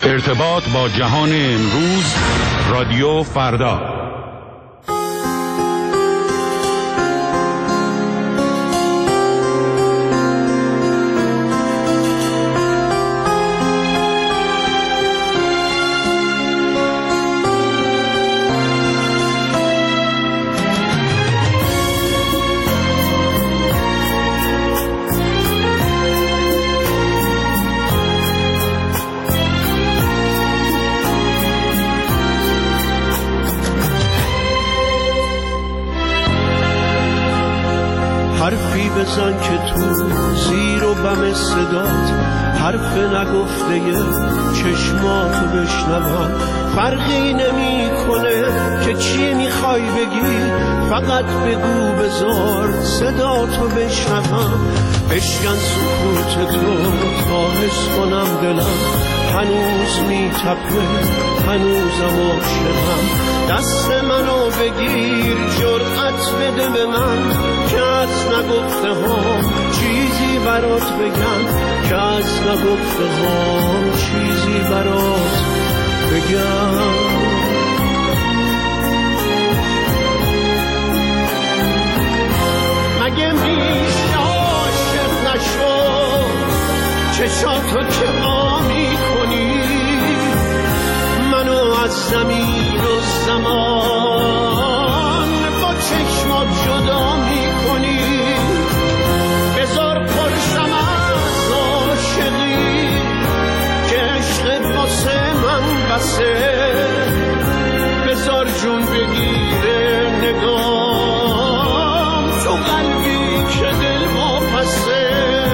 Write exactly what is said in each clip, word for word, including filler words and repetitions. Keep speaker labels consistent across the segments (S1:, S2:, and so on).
S1: ارتباط با جهان امروز، رادیو فردا.
S2: حرفی بزن که تو زیر و بم صدات، حرف نگفته چشماتو بشنوم. فرقی نمی کنه که چی میخوای بگی، فقط بگو بذار صداتو بشنوم. بشکن سکوت تو تا حس کنم دلم هنوز میتپه، هنوزم عاشقم. دست منو بگیر، جرأت بده به من که از نگفته ها چیزی برات بگم، که از نگفته ها چیزی برات بگم. مگه میشه عاشق نشو، چشاتو که ما میکنی منو از زمین و زمان با چشمات جدا میکنی. بذار پرشم از عاشقی که عشقت واسه من بسه، بذار جون بگیره نگام تو قلبی که دل واپسه.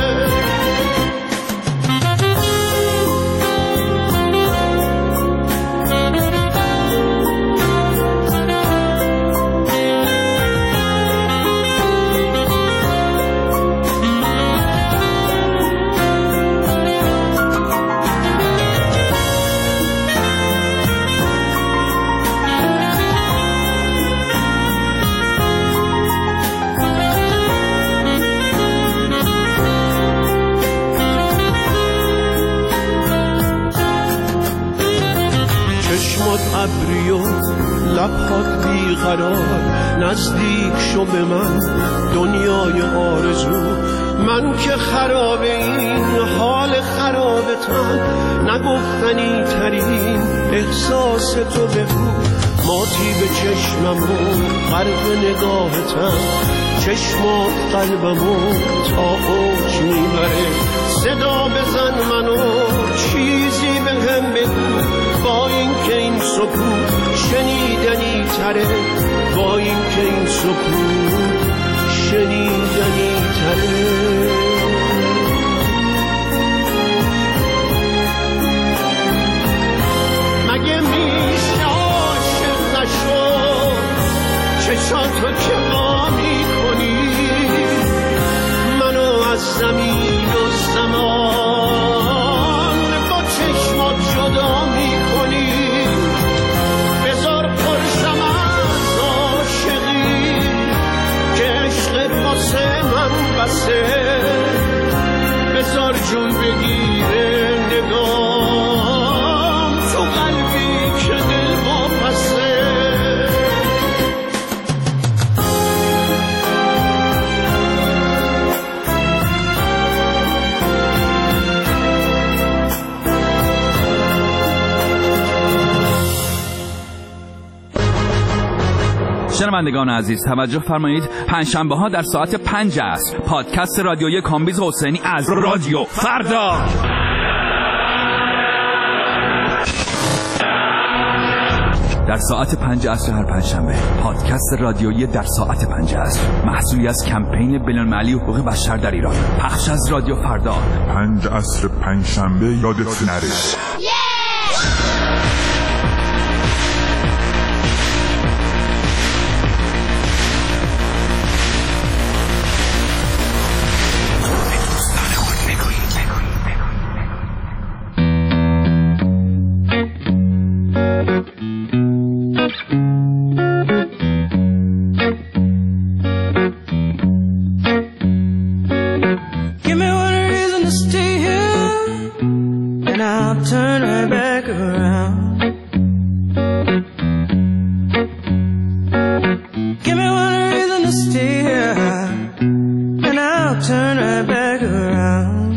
S2: ابری و لبهات بیقرار، نزدیک شو به من دنیای آرزو. من که خراب این حال خرابتم، نگفتنی ترین احساس تو بگو. ماتی به چشممو غرق نگاهتم، چشمات قلبمو تا اوج میبره. صدا بزن منو چیزی به هم بگو، با این که این سکوت شنیدنی تره، با این که این سکوت شنیدنی تره. مگه میشه عاشق نشو، چشاتو که ما میکنی منو از زمین و زمان با چشمات جدا میکنی. بذار پرشم از عاشقی که عشقت واسه من بسه، بذار جون بگیره نگام تو قلبی که دل واپسه.
S3: شنوندگان عزیز توجه فرمایید، پنجشنبه ها در ساعت پنج عصر پادکست رادیویی کامبیز حسینی از رادیو فردا. در ساعت پنج عصر هر پنجشنبه پادکست رادیویی در ساعت پنج عصر، محصولی از کمپین بین‌المللی حقوق بشر در ایران، پخش از رادیو فردا.
S4: پنج عصر پنجشنبه یادت نره.
S2: I'll turn right back around. Give me one reason to stay here, and I'll turn right back around.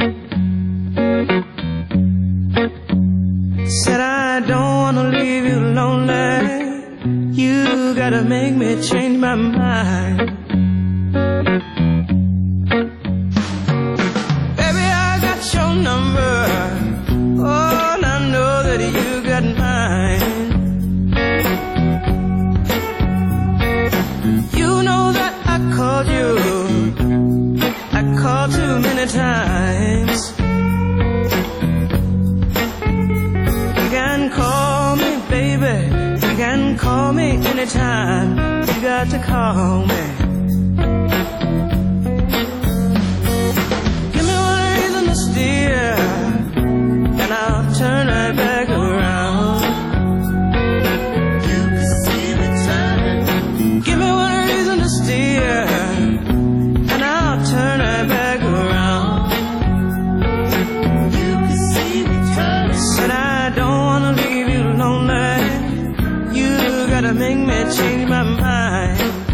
S2: Said I don't wanna leave you lonely. You gotta make me change my mind. Baby, I got your number. Oh, and I know that you got mine. You know that I called you. I called too many times. You can call me, baby. You can call me anytime. You got to call me. Give me one reason to steer, and I'll turn right back around. You can see me turning. Give me one reason to steer, and I'll turn right back around. You can see me turning. Said I don't wanna leave you lonely. You gotta make me change my mind.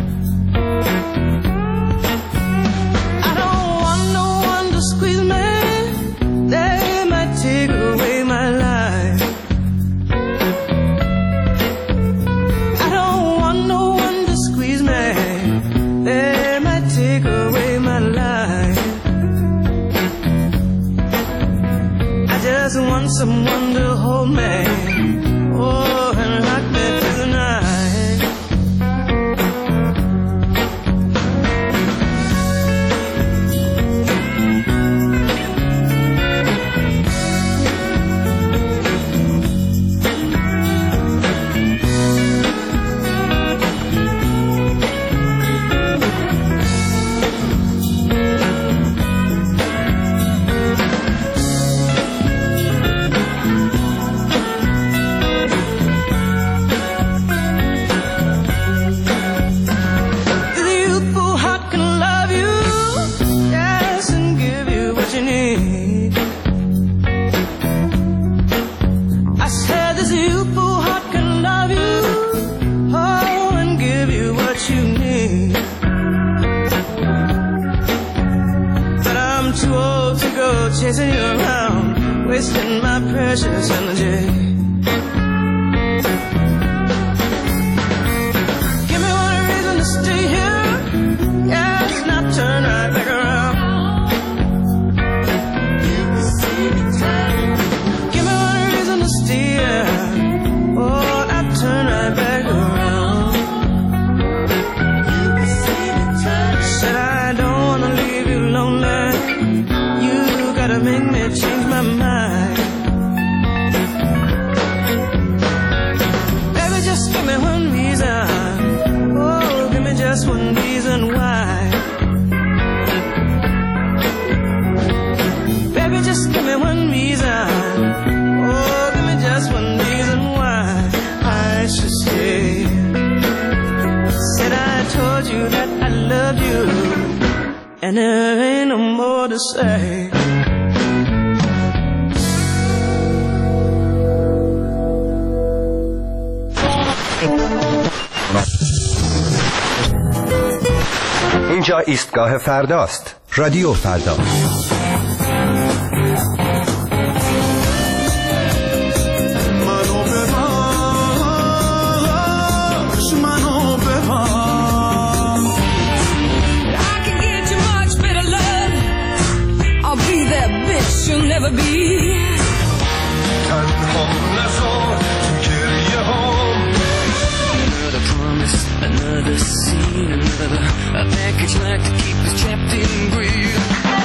S2: I don't want no one to squeeze me. They might take away my life. I don't want no one to squeeze me. They might take away my life. I just want someone to hold me. Oh, and rock me through the night. Chasing you around, wasting my precious energy. Give me one reason to stay here, yes, not turn right back around. You can see me turning. Give me one reason to stay here, oh, I'll turn right back around. You can see me turning. Said I don't wanna leave you lonely. Gotta make me change my mind. Baby, just give me one reason. Oh, give me just one reason why. Baby, just give me one reason. Oh, give me just one reason why I should stay. Said I told you that I loved you, and there ain't no more to say.
S5: اینجا ایستگاه فرداست. رادیو فردا.
S2: Another scene, another a package like to keep us trapped in greed.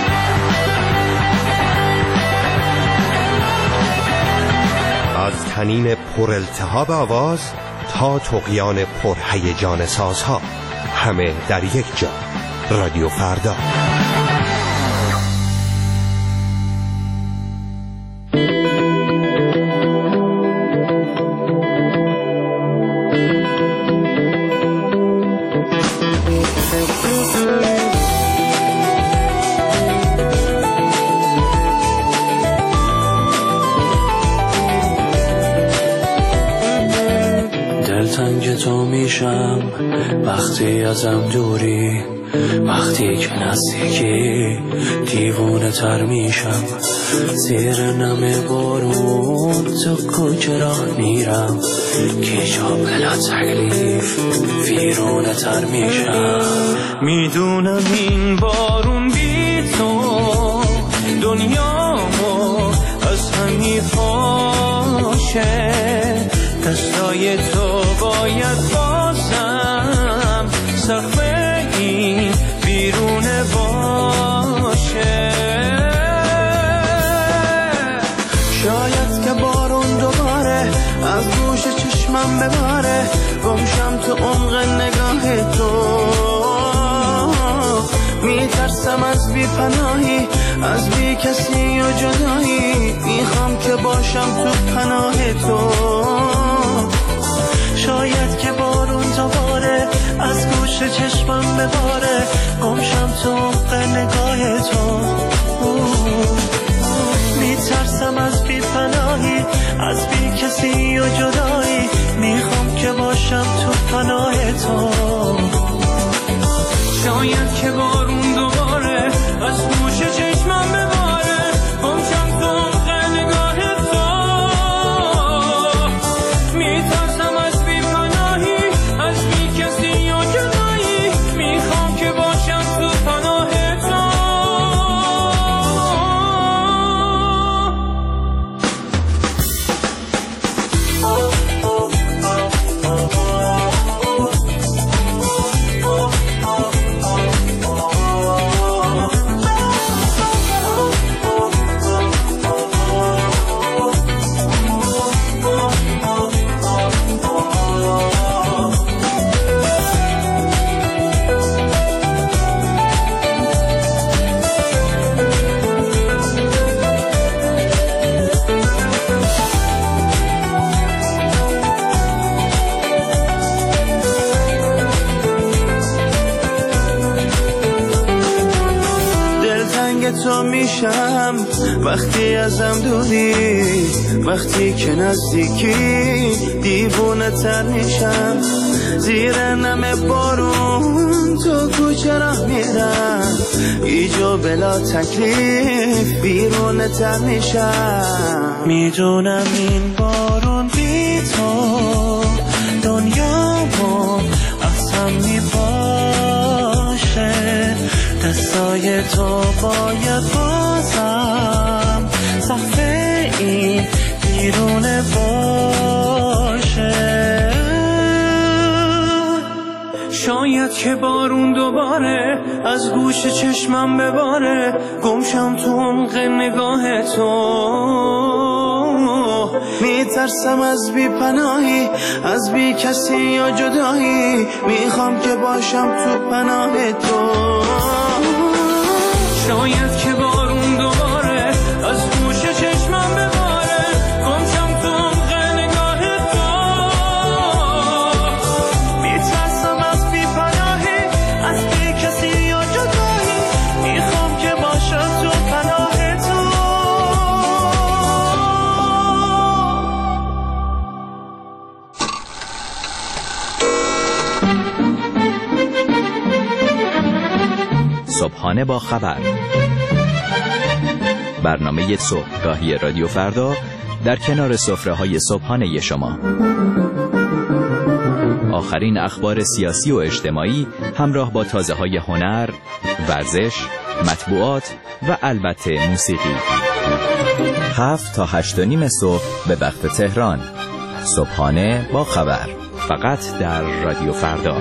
S5: از طنین پر التهاب آواز تا طغیان پر هیجان سازها، همه در یک جا. رادیو فردا.
S6: دلتنگ تو میشم وقتی ازم دوری، وقتی که نزدیکی دیوونه تر میشم. زیر نم بارون تو کوچه راه میرم، که جا بلا تکلیف ویرونه تر میشم. میدونم این بارون بی تو دنیامو از هم میپاشه، دستای تو باید بازم سقف این بیرونه باشه. شاید که بارون دوباره از گوش چشمم بباره، گمشم تو عمق نگاه تو. میترسم از بی پناهی، از بی کسی و جدایی، میخوام که باشم تو پناه تو. شاید که بارون دوباره از گوش چشمم بباره، گمشم تو عمق نگاه تو. میترسم از بی پناهی، از بی کسی و جدایی، میخوام که باشم تو پناه تو. شاید که بارون دوباره از گوش چشمم بباره، گمشم تو عمق نگاه تو. میترسم از بی پناهی، از بی کسی و جدایی، میخوام که باشم تو پناه تو. تو میشم وقتی ازم دوری، وقتی که نزدیکی دیوونه تر میشم. زیر نم بارون تو کوچه راه میرم، ایجا بلا تکلیف بیرونه تر میشم. میدونم این بارون بی تو دنیامو از هم میپاشه، دستای تو باید بازم سقف این بیرونه باشه. شاید که بارون دوباره از گوش چشمم بباره، گمشم تو عمق نگاه تو. میترسم از بی پناهی، از بی کسی یا جدایی، میخوام که باشم تو پناه تو. شاید که بارون دوباره از گوش چشمم بباره، گمشم تو عمق نگاه تو. میترسم از بی پناهی، از بی کسی یا جدایی، میخوام که باشم تو پناه تو.
S7: صبحانه با خبر، برنامه صبحگاهی رادیو فردا در کنار سفره‌های صبحانه شما. آخرین اخبار سیاسی و اجتماعی همراه با تازه‌های هنر، ورزش، مطبوعات و البته موسیقی. هفت تا هشت و نیم صبح به وقت تهران. صبحانه با خبر، فقط در رادیو فردا.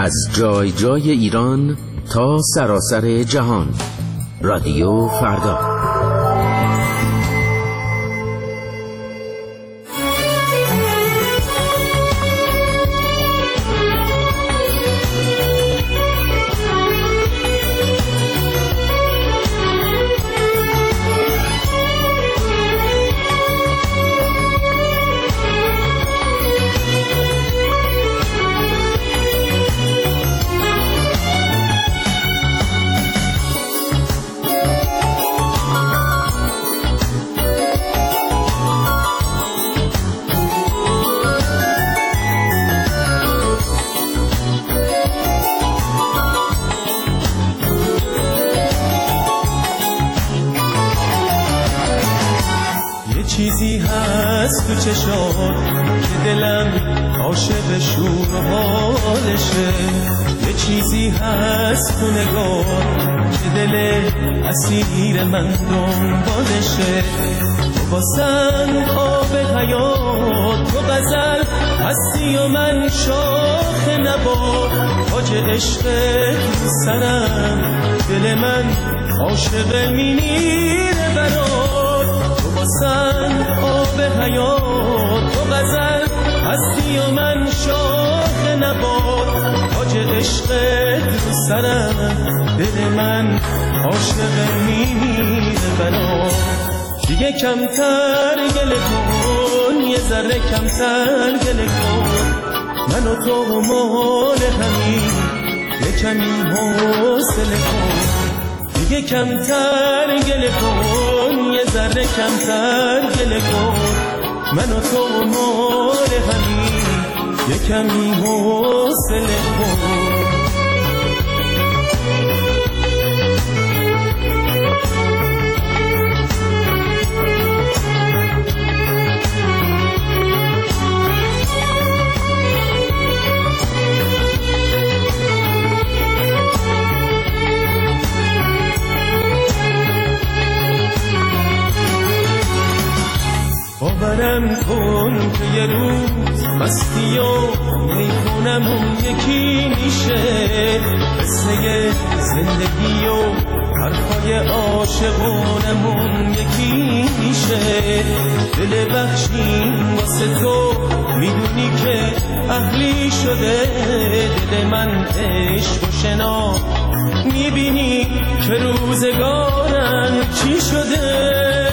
S8: از جای جای ایران تا سراسر جهان. رادیو فردا.
S6: چیزی هست تو چشات که دلم عاشق شور و حالشه، یه چیزی هست تو نگاه که دل اسیر من دنبالشه. تو باسن آب حیات، تو غزل هستی و من شاخ نبات، تاج عشق تو سرم، دل من عاشق میمیره برات. تو باسن آب حیات، تو غزل هستی و من شاخ نبات، تاج عشق تو سرم، دل من عاشق میمیره برات. دیگه کمتر گله کن، یه ذره کمتر گله کن، من و تو مال همین، یه کمی حوصله کن. دیگه کمتر گله کن، یه ذره کمتر گله کن، من و تو مال همین، یه کمی حوصله کن. باورم کن که یه روز مستی و میخونمون یکی میشه، قصه زندگی و حرفای عاشقانمون یکی میشه. دل بخشیم واسه تو، میدونی که اهلی شده دل من عشق و شنا، میبینی که روزگارم چی شده.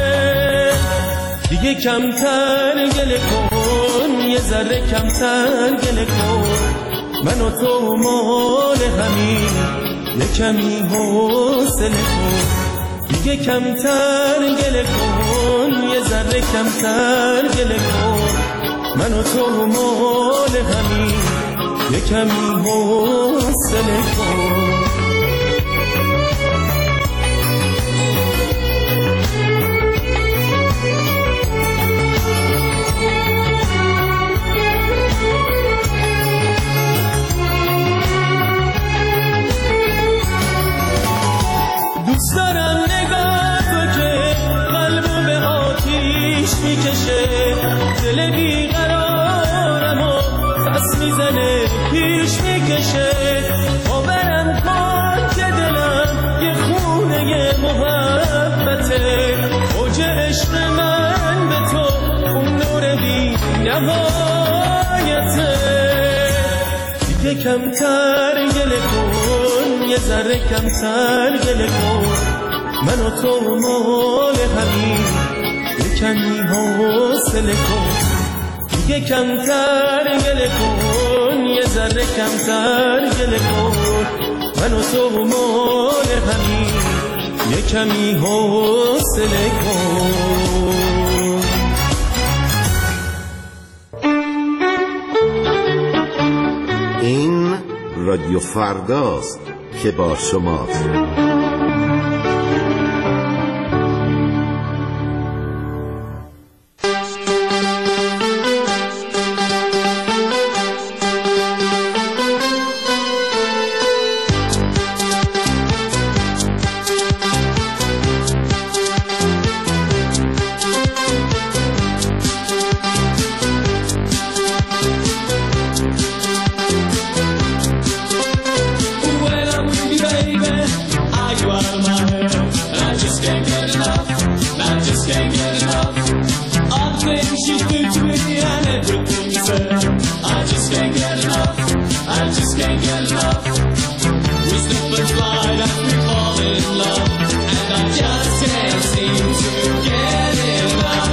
S6: دیگه کمتر گله کن، یه ذره کمتر گله کن، من و تو مال همین، یه کمی حوصله کن. دیگه کمتر گله کن، یه ذره کمتر گله کن، من و تو مال همین، یه کمی حوصله کن. دوست دارم نگاه تو که قلبو به آتیش میکشه، دل بیقرارم و پس میزنه پیش میکشه. باورم کن که دلم یه خونه محبته، اوج عشق من به تو اون نور بی نهایته. دیگه کمتر گله کن، یه ذره کمتر گله کن، من و تو مال همین، یه کمی حوصله کن. دیگه کمتر گله کن، یه ذره کمتر گله کن، من و تو مال همین، یه کمی حوصله کن.
S9: این رادیو فرداست که با شماست.
S6: Everything she do to me and everything she said, I just can't get enough, I just can't get enough. We slip and slide as we fall in love, and I just can't seem to get enough.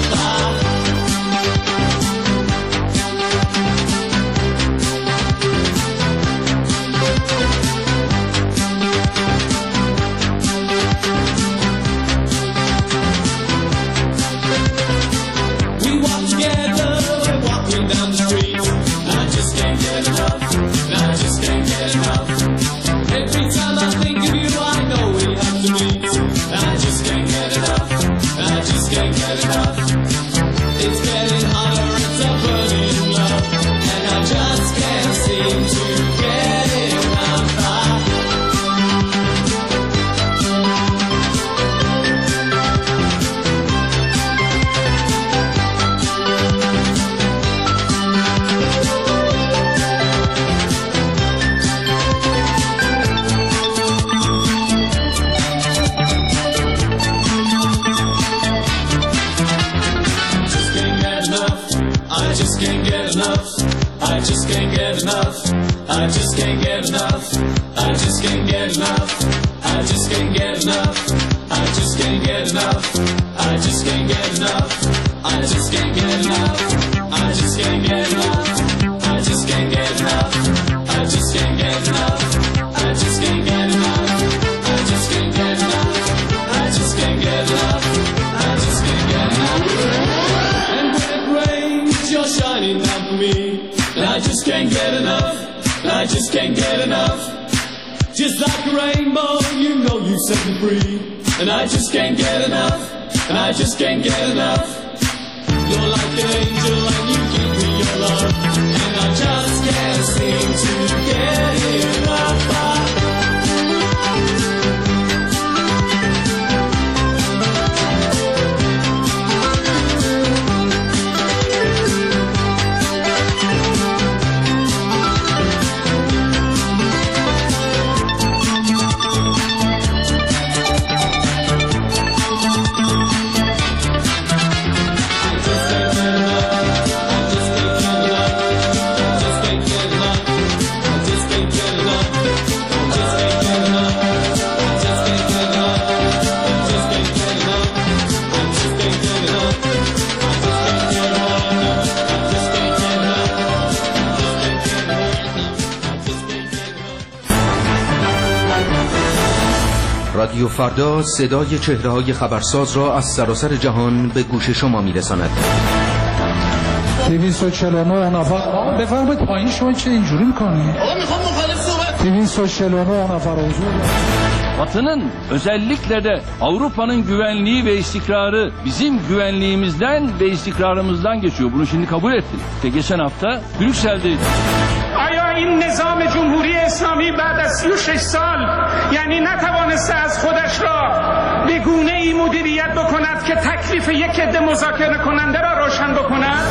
S6: I just can't get enough. I just can't get enough. I just can't get enough. I just can't get enough. I just can't get enough. I just can't get enough. I just can't get enough. I just can't get enough. I just can't get enough. I just can't get enough. I just can't get enough. I just can't get enough. I just can't get enough. And when it rains, you're shining down for me. And I just can't get enough. I just can't get enough. Just like a rainbow, you know you set me free. And I just can't get enough. And I just can't get enough. You're like an angel and you give me your love. And I just can't seem to get enough.
S8: رادیو فردا صدای چهره‌های خبرساز را از سراسر جهان به گوش شما می‌رساند.
S10: دویست و چهل و نه نفر بفرمایید پایین. شما چه اینجوری می‌کنید؟
S11: آقا می‌خوام مخالف صحبت.
S10: دویست و چهل و نه nefər huzur.
S12: Batı'nın özellikle de Avrupa'nın güvenliği ve istikrarı bizim güvenliğimizden ve istikrarımızdan geçiyor. Bunu şimdi kabul ettik. İşte geçen hafta Brüksel'deydik.
S13: آیا این نظام جمهوری اسلامی بعد از سی و شش سال یعنی نتوانسته از خودش را به گونه‌ای مدیریت بکند که تکلیف یک عده مذاکره کننده را روشن بکند؟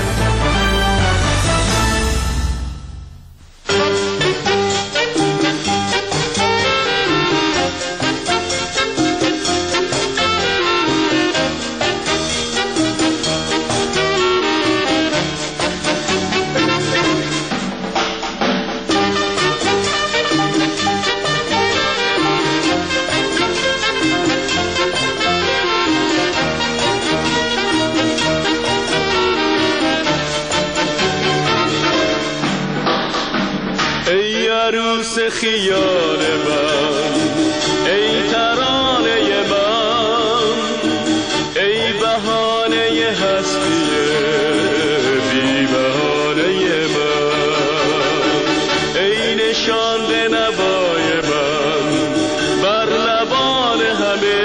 S6: عروس خیال من، ای ترانه من، ای بهانه هستی بی بهانه من، ای نشانده نوای من بر لبان همه،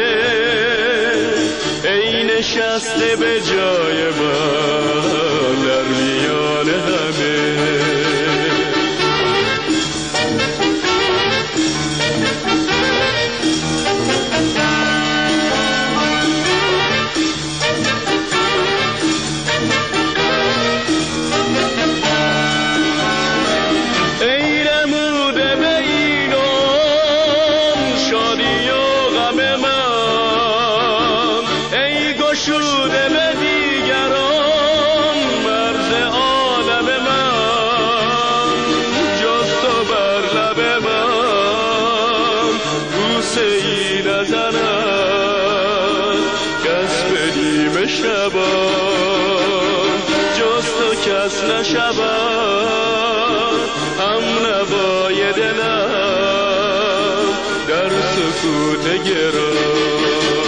S6: ای نشسته به جای من در میان همه. کس نشود هم نوای دلم در سکوت گرام.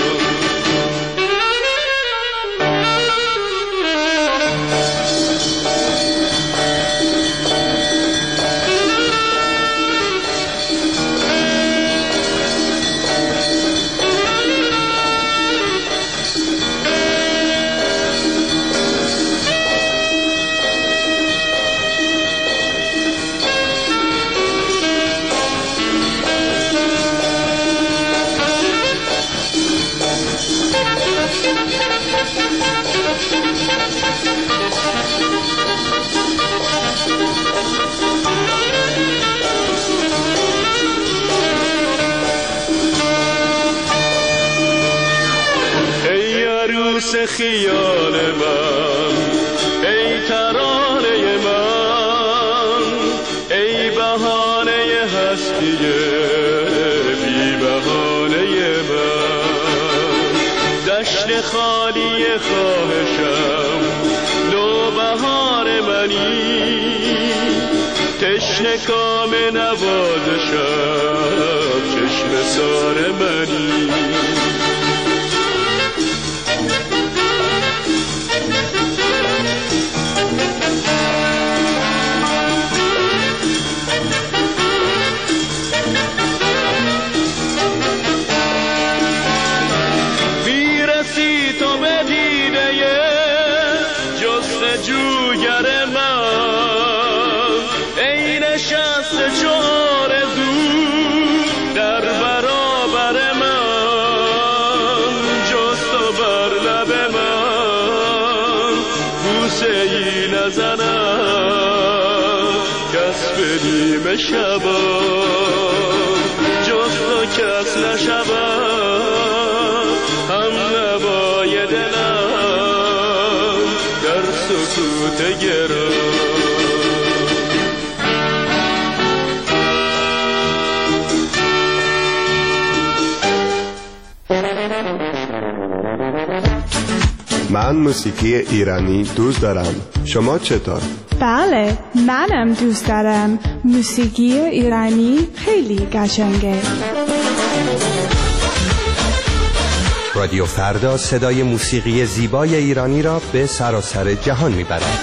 S6: خیال من ای ترانه من ای بهانه هستی بی بهانه من دشت خالی خواهشم نوبهار منی تشنه کام نوازشم چشم سار منی. بدیم شبا جز تو کس نشود هم نوای دلم در سکوت گرام.
S5: من موسیقی ایرانی دوست دارم. شما چطور؟
S11: بله منم دوست دارم. موسیقی ایرانی خیلی قشنگه.
S5: رادیو فردا صدای موسیقی زیبای ایرانی را به سراسر جهان میبرد.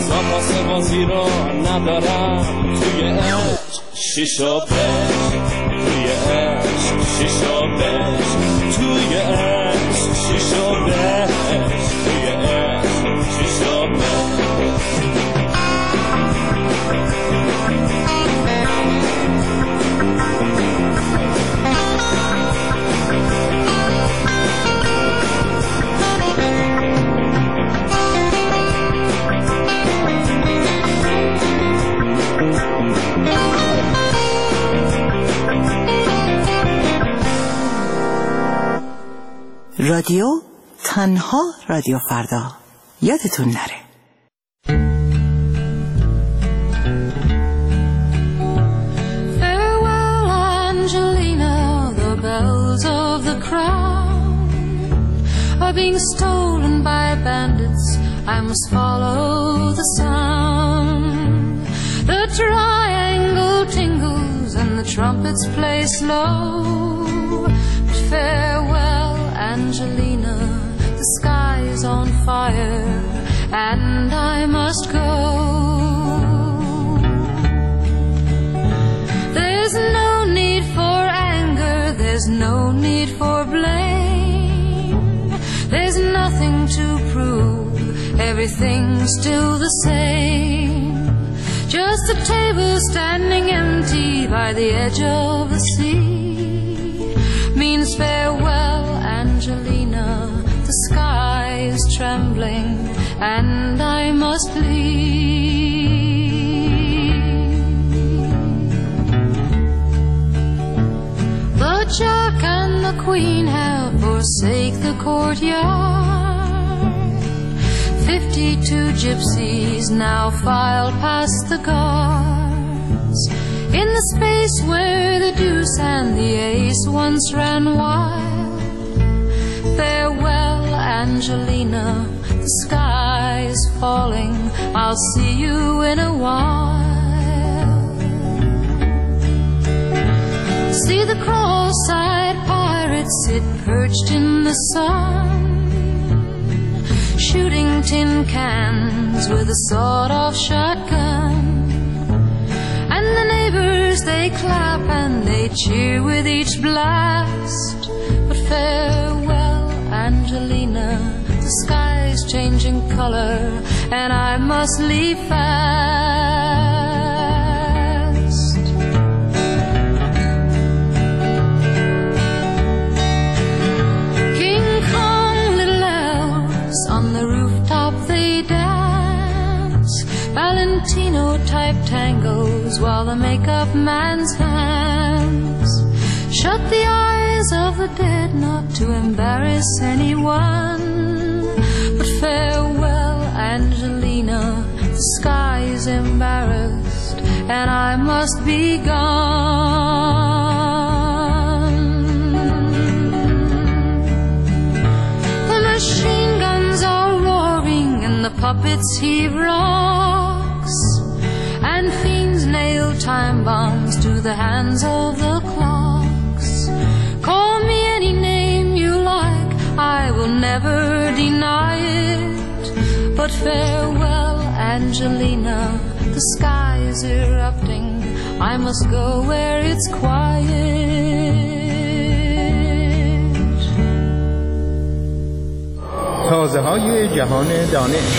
S6: بازی رو ندارم توی عشق شیش و پنج توی عشق شیشا بش توی عشق شیشا بش توی عشق شیشا بش
S14: رادیو تنها رادیو فردا یادتون نره.
S15: Farewell Angelina, the bells of the crown are being stolen by bandits. I must follow the sound. The triangle tingles and the trumpets play slow. But farewell Angelina, the sky is on fire and I must go. There's no need for anger, there's no need for blame. There's nothing to prove, everything's still the same. Just a table standing empty by the edge of the sea means farewell Angelina, the sky is trembling and I must leave. The Jack and the Queen have forsaken the courtyard. Fifty-two gypsies now file past the guards in the space where the deuce and the ace once ran wild. Farewell Angelina, the sky is falling, I'll see you in a while. See the cross-eyed pirates sit perched in the sun, shooting tin cans with a sawed-off shotgun. And the neighbors, they clap and they cheer with each blast. But farewell Angelina, the sky's changing color and I must leave fast. King Kong, little elves on the rooftop they dance, Valentino type tangles while the makeup man's hands shut the eyes of the dead not to embarrass anyone. But farewell Angelina, the sky is embarrassed and I must be gone. The machine guns are roaring and the puppets heave rocks, and fiends nail time bombs to the hands of the clocks. Call me any name you like, I will never deny it. But farewell Angelina, the sky is erupting, I must go where it's quiet.
S16: تازه های جهان دانش.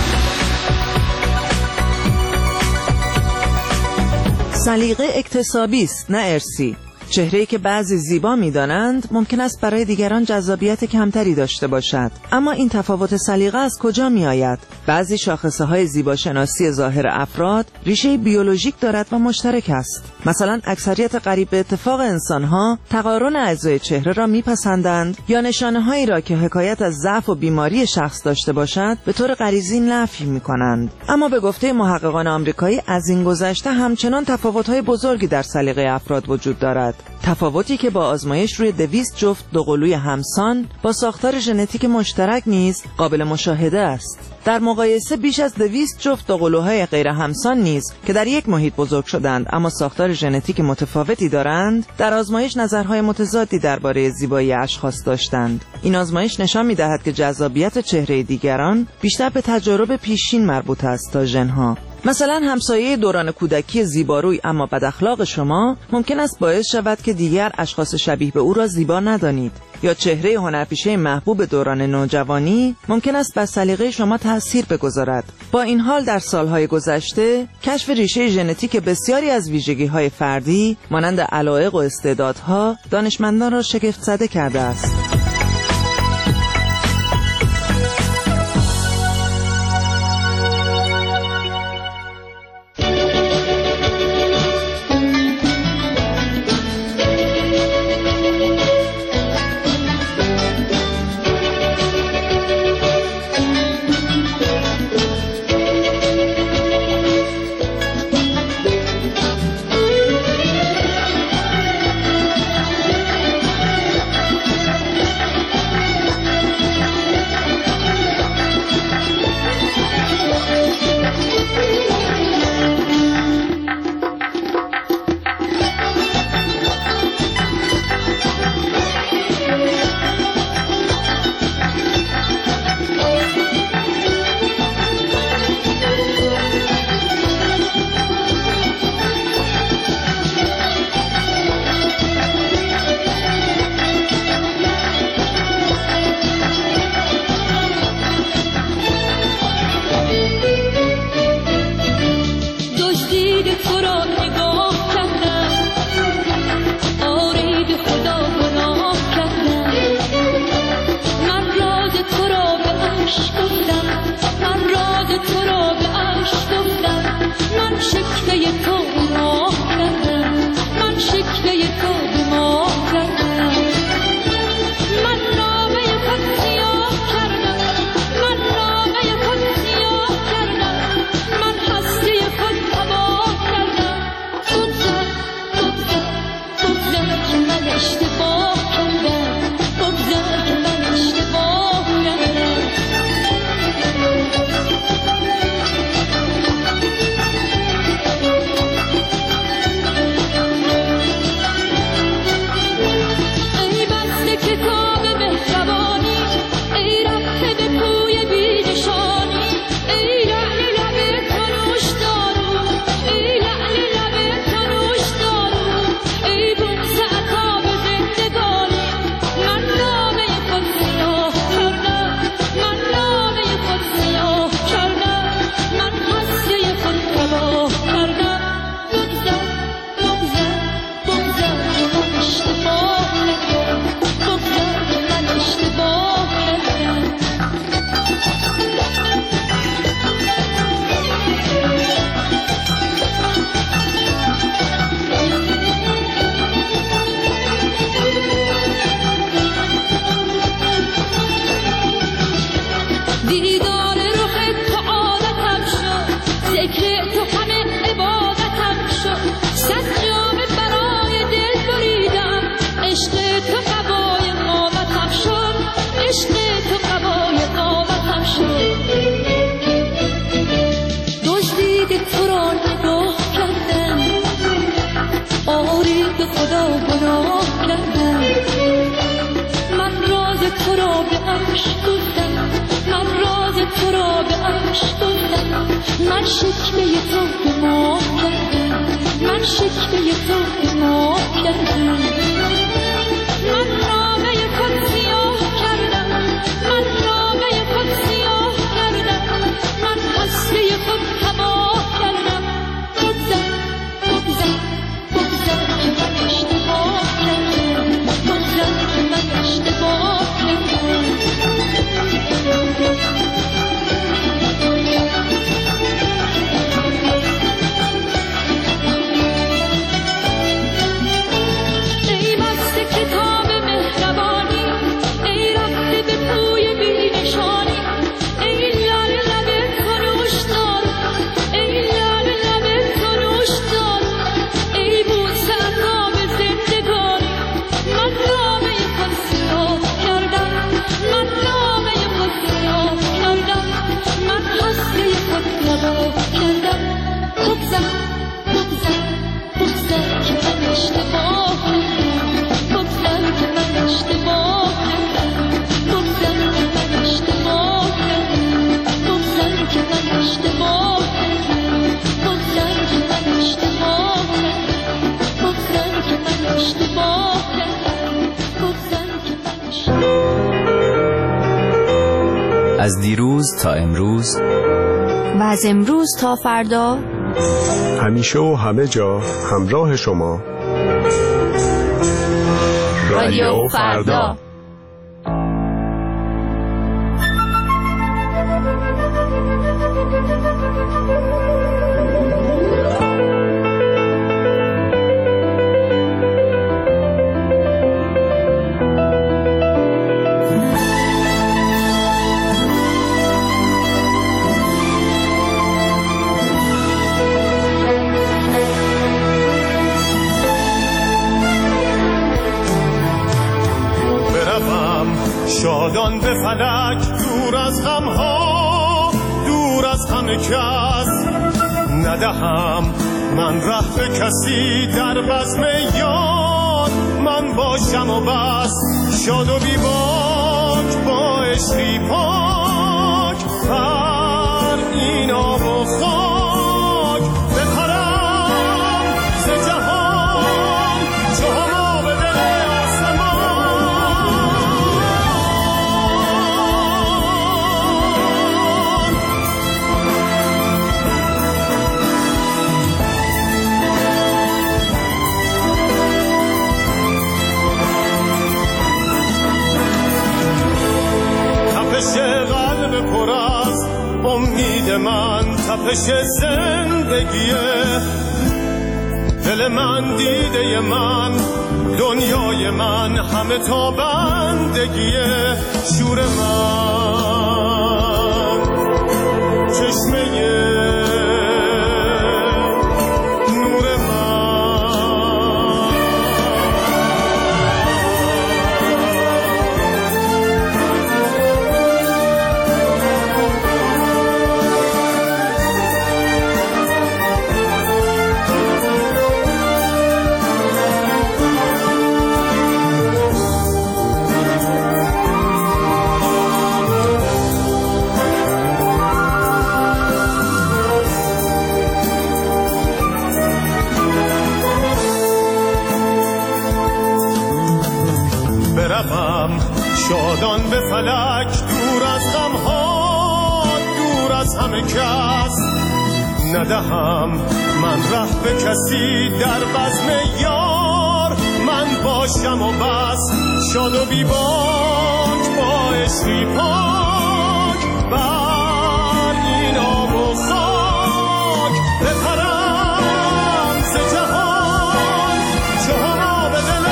S17: سلیقه اکتسابی است نه ارثی. چهره‌ای که بعضی زیبا می‌دانند ممکن است برای دیگران جذابیت کمتری داشته باشد. اما این تفاوت سلیقه از کجا می‌آید؟ بعضی شاخصه‌های زیباشناسی ظاهر افراد ریشه بیولوژیک دارد و مشترک است. مثلا اکثریت قریب به اتفاق انسان‌ها تقارن اعضای چهره را می‌پسندند یا نشانه‌هایی را که حکایت از ضعف و بیماری شخص داشته باشد به طور غریزی نفی می‌کنند. اما به گفته محققان آمریکایی از این گذشته همچنان تفاوت‌های بزرگی در سلیقه افراد وجود دارد. تفاوتی که با آزمایش روی دویست جفت دوقلوی همسان با ساختار ژنتیک مشترک نیز قابل مشاهده است. در مقایسه بیش از دویست جفت دوقلوهای غیر همسان نیز که در یک محیط بزرگ شدند اما ساختار ژنتیک متفاوتی دارند، در آزمایش نظرهای متضادی درباره زیبایی اشخاص داشتند. این آزمایش نشان می‌دهد که جذابیت چهره دیگران بیشتر به تجارب پیشین مربوط است تا ژن‌ها. مثلا همسایه دوران کودکی زیباروی اما بد اخلاق شما ممکن است باعث شود که دیگر اشخاص شبیه به او را زیبا ندانید. یا چهره هنرپیشه محبوب دوران نوجوانی ممکن است بر سلیقه شما تأثیر بگذارد. با این حال در سالهای گذشته کشف ریشه ژنتیک بسیاری از ویژگی‌های فردی مانند علایق و استعدادها دانشمندان را شگفت زده کرده است.
S15: اشتباه کردم گفتم که من
S7: از دیروز تا امروز
S18: و از امروز تا فردا
S19: همیشه و همه جا همراه شما
S18: رادیو فردا.
S6: شادان به فلک دور از غمها دور از همه کس ندهم من ره به کسی در بزم یار من باشم و بس شاد و بی باک با عشقی پاک بر این آب و خاک بپرم ز جهان چو ما به دل قلب پر از امید من تپش زندگیه دل من دیده من دنیای من همه تا بندگیه شور من چشمه شادان به فلک دور از غمها دور از همه کس ندهم من ره به کسی در بزم یار من باشم و بس شاد و بی باک با عشقی پاک بر این آب و خاک بپرم ز جهان چو ما به دل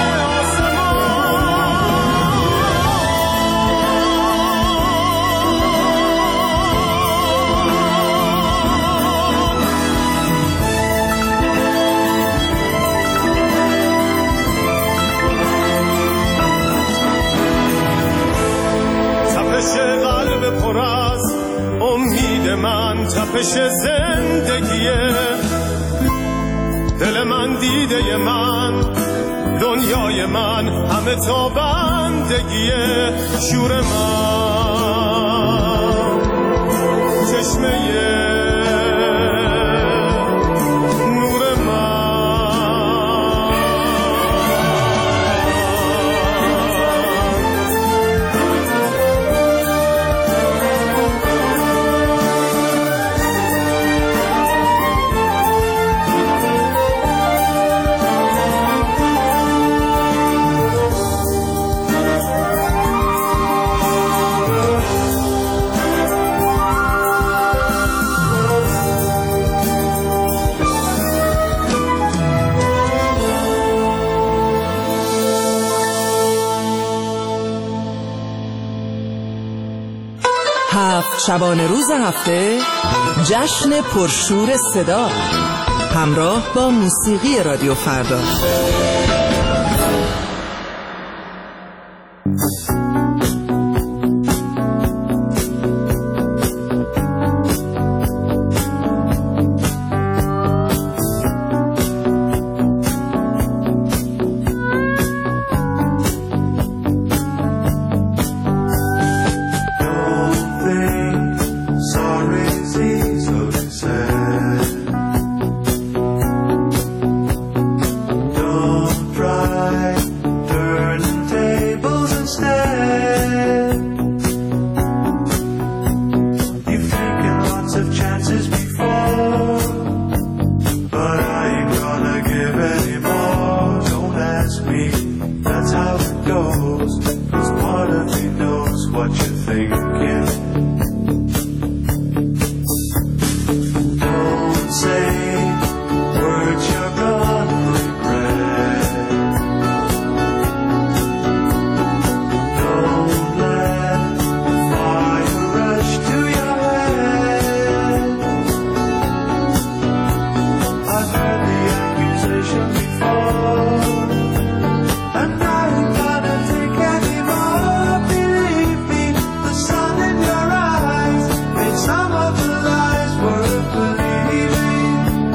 S6: قلب پر از امید من تپش زندگیه دل من دیده من دنیای من همه تا بندگیه شور من چشمه
S17: شبانه روز هفته جشن پرشور صدا همراه با موسیقی رادیو فردا.
S2: Don't me, that's how it goes. 'Cause part of me knows what you're thinking. Don't say words you're gonna regret. Don't let the fire rush to your head. I've heard the accusation before, and I ain't gonna take any more. Believe me, the sun in your eyes made some of the lies worth believing.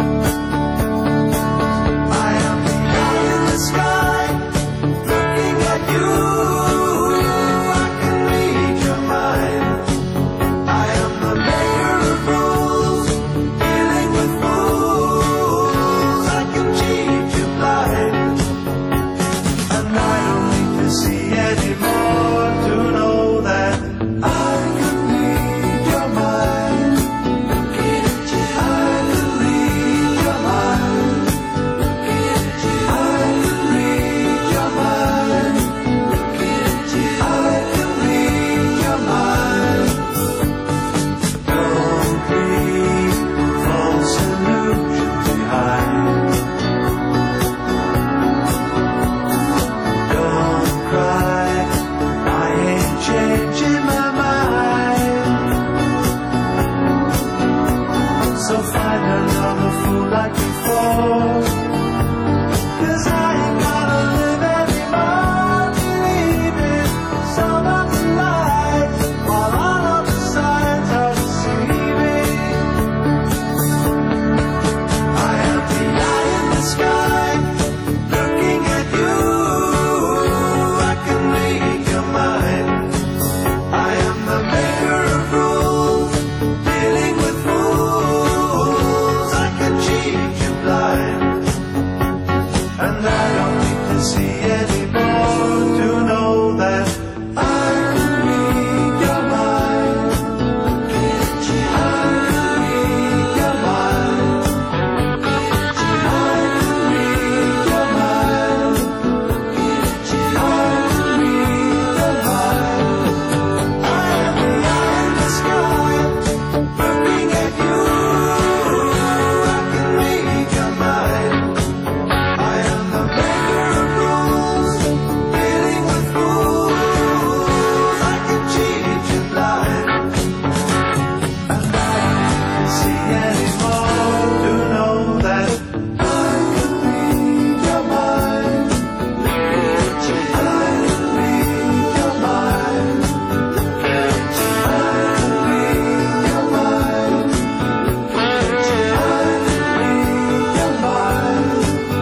S2: I am the eye in the sky, looking at you. I can read your mind. I am the maker of rules, dealing with fools. I can cheat you blind, and I don't need to see anymore to know that I can read your mind. I can read your mind. I can read your mind. I can read your mind. Don't leave false illusion behind. Don't cry, I ain't changing my mind. So find another fool like before, 'cause I ain't gonna live anymore. Believing some of the lies, while all of the signs are deceiving. I am the eye in the sky, looking at you. I can read your mind. I am the maker of rules, dealing with fools. I can cheat you blind, and I don't need to see anymore to know that I can read your mind. I can read your mind. I can read your mind. I can read your mind. I am the eye in the sky, looking at you. I can read your mind. I am the maker of rules, dealing with fools. I can cheat you blind, and I don't need to see anymore to know that I can read your mind. I can read your mind. I can read your mind. I can read your mind.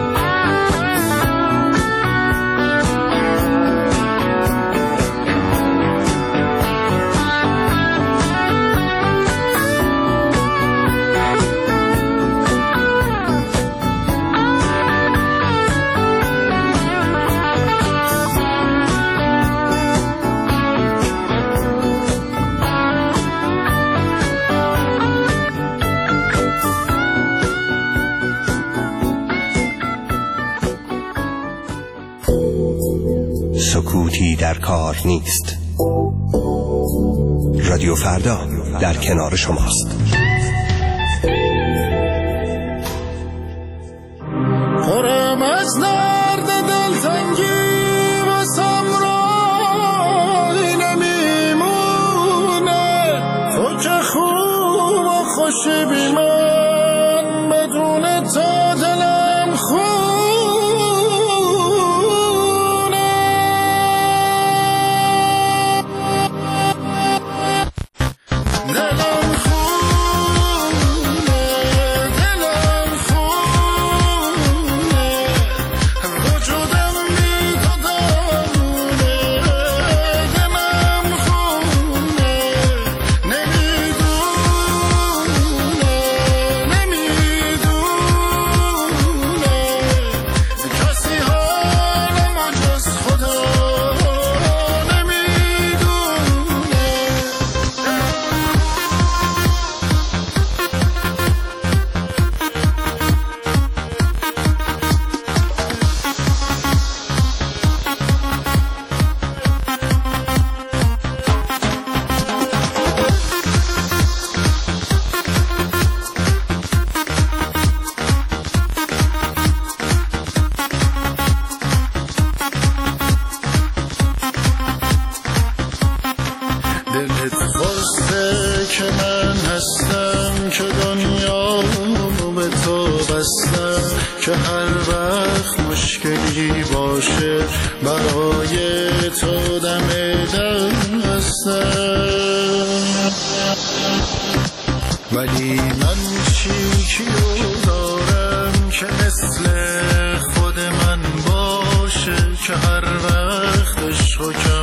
S5: سکوتی در کار نیست. رادیو فردا در کنار شماست.
S6: خورم از درد دلتنگی واسم رای نمیمونه. تو که خوب و خوشی بی من، بدون تا دلم خونه. دلم خونه
S20: که هر وقت مشکلی باشه برای تو دم دل هستم. ولی من چیکیو دارم که مثل خود من باشه که هر وقت عشقو